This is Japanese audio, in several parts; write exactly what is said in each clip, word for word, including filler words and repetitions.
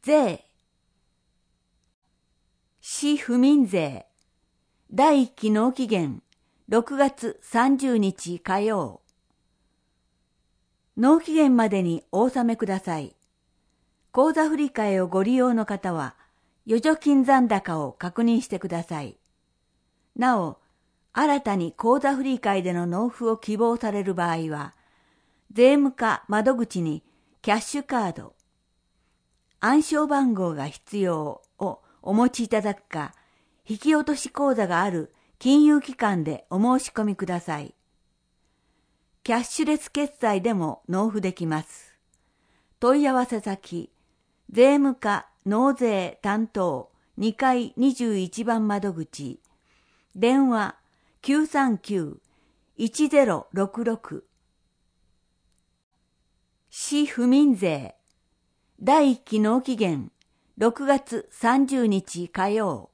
税、市府民税、第一期納期限ろくがつさんじゅうにち火曜。納期限までにお納めください。口座振替をご利用の方は、預貯金残高を確認してください。なお、新たに口座振替での納付を希望される場合は、税務課窓口にキャッシュカード、暗証番号が必要をお持ちいただくか、引き落とし口座がある金融機関でお申し込みください。キャッシュレス決済でも納付できます。問い合わせ先、税務課納税担当にかいにじゅういちばん窓口、電話 きゅうさんきゅう いちゼロろくろく。市府民税、第一期納期限ろくがつさんじゅうにち火曜。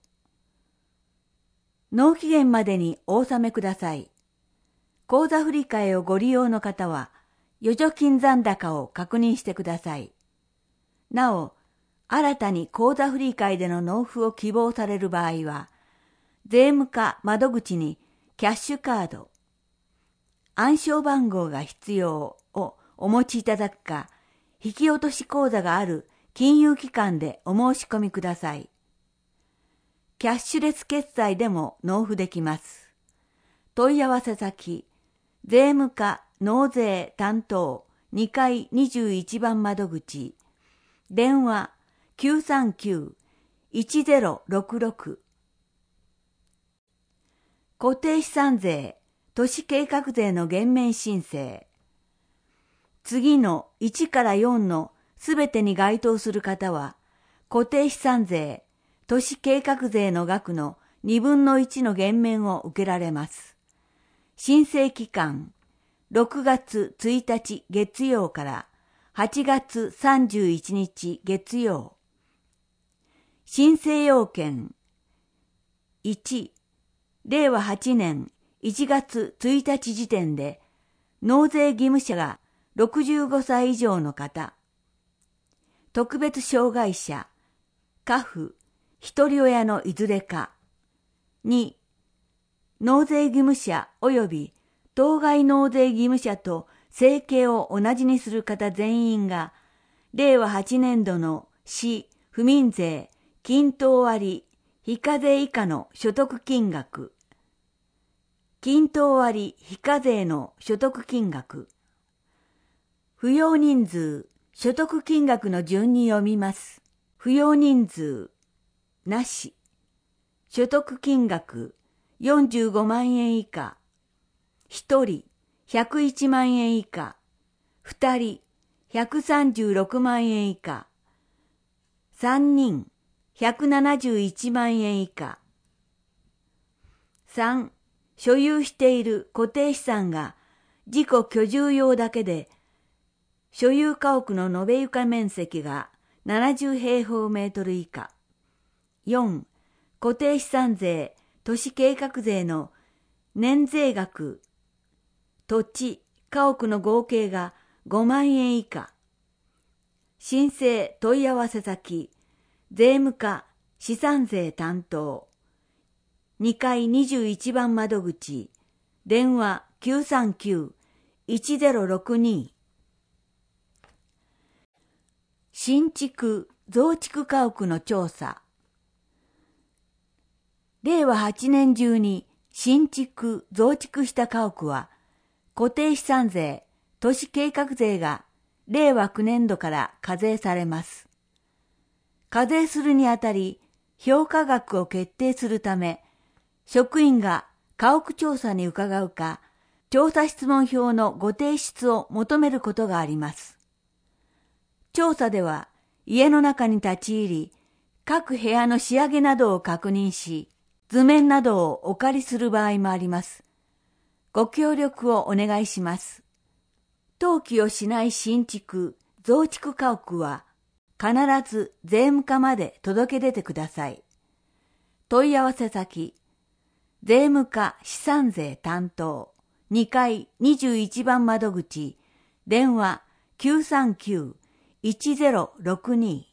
納期限までにお納めください。口座振替をご利用の方は、預貯金残高を確認してください。なお、新たに口座振替での納付を希望される場合は、税務課窓口にキャッシュカード、暗証番号が必要をお持ちいただくか、引き落とし口座がある金融機関でお申し込みください。キャッシュレス決済でも納付できます。問い合わせ先、税務課納税担当にかいにじゅういちばん窓口、電話 きゅうさんきゅう いちゼロろくろく。固定資産税、都市計画税の減免申請。次のいちからよんのすべてに該当する方は、固定資産税、都市計画税の額のにぶんのいちの減免を受けられます。申請期間、ろくがつついたち月曜からはちがつさんじゅういちにち月曜。申請要件、いち、れいわはちねんいちがつついたち時点で納税義務者がろくじゅうごさい以上の方、特別障害者、家父、一人親のいずれか。に、納税義務者及び当該納税義務者と生計を同じにする方全員が、れいわはちねんどの市、府民税、均等割、非課税以下の所得金額、均等割非課税の所得金額、扶養人数、所得金額の順に読みます。扶養人数、なし。所得金額、よんじゅうごまんえん以下。ひとり、ひゃくいちまんえん以下。ふたり、ひゃくさんじゅうろくまんえん以下。さんにん、ひゃくななじゅういちまんえん以下。さん、所有している固定資産が自己居住用だけで、所有家屋の延べ床面積がななじゅうへいほうメートル以下。よん、固定資産税、都市計画税の年税額、土地、家屋の合計がごまんえん以下。申請問い合わせ先、税務課資産税担当、にかいにじゅういちばん窓口、電話 きゅうさんきゅう いちゼロろくに。新築・増築家屋の調査。れいわはちねん中に新築・増築した家屋は、固定資産税、都市計画税がれいわきゅうねんどから課税されます。課税するにあたり、評価額を決定するため、職員が家屋調査に伺うか、調査質問票のご提出を求めることがあります。調査では、家の中に立ち入り、各部屋の仕上げなどを確認し、図面などをお借りする場合もあります。ご協力をお願いします。登記をしない新築・増築家屋は、必ず税務課まで届け出てください。問い合わせ先、税務課資産税担当、にかいにじゅういちばん窓口、電話 きゅうさんきゅう いちゼロろくに。